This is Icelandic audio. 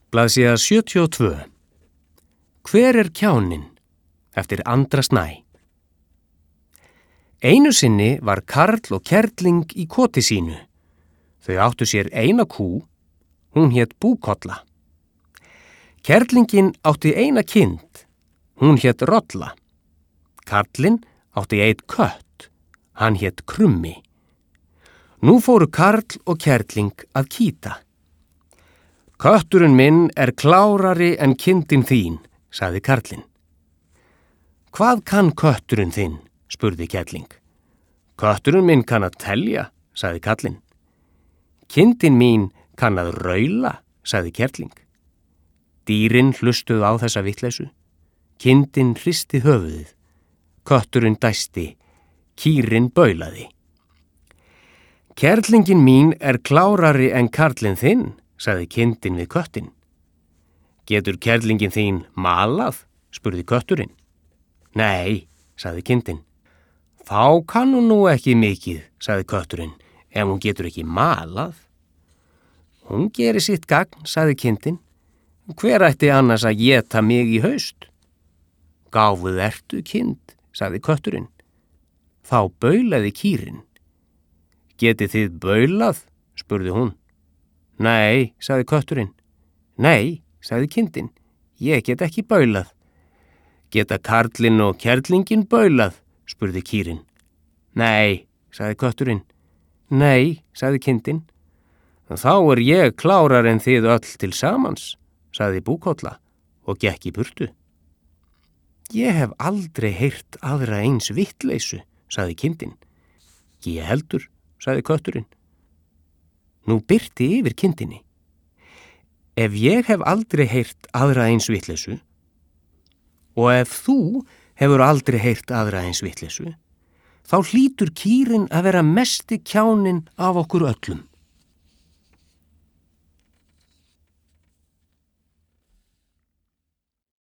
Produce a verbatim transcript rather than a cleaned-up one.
Blaðsíða sjötíu og tvö. Hver er kjáninn? Eftir Andra Snæ. Einu sinni var karl og kerling í koti sínu. Þau áttu sér eina kú, hún hét Búkolla. Kerlingin átti eina kind, hún hét Rolla. Karlinn átti einn kött, hann hét Krummi. Nú fóru karl og kerling að kýta. Kötturinn minn er klárari en kindin þín, sagði karlinn. Hvað kann kötturinn þinn? Spurði kerling. Kötturinn minn kann að telja, sagði karlinn. Kindin mín kann að raula, sagði kerling. Dýrin hlustuðu á þessa vitleysu. Kindin hristi höfuðið. Kötturinn dæsti. Kýrin baulaði. Kerlingin mín er klárari en karlinn þinn, sagði kindin við köttin. Getur kerlingin þín malað? Spurði kötturinn. Nei, sagði kindin. Þá kann hún nú ekki mikið, sagði kötturinn, ef hún getur ekki malað. Hún gerir sitt gagn, sagði kindin. Hver ætti annars að éta mig í haust? Gáfuð ertu, kind, sagði kötturinn. Þá baulaði kýrin. Getið þið baulað? Spurði hún. Nei, sagði kötturinn. Nei, sagði kindin. Ég get ekki baulað. Geta karlinn og kerlingin baulað? Spurði kýrin. Nei, sagði kötturinn. Nei, sagði kindin. Þá er ég klárar en þið öll til samans, sagði Búkolla og gekk í burtu. Ég hef aldrei heyrt aðra eins vitleysu, sagði kindin. Ég heldur, sagði kötturinn. Nú birti yfir kindinni. Ef ég hef aldrei heyrt aðra eins vitleysu og ef þú hefur aldrei heyrt aðra eins vitleysu, þá hlýtur kýrin að vera mesti kjáninn af okkur öllum.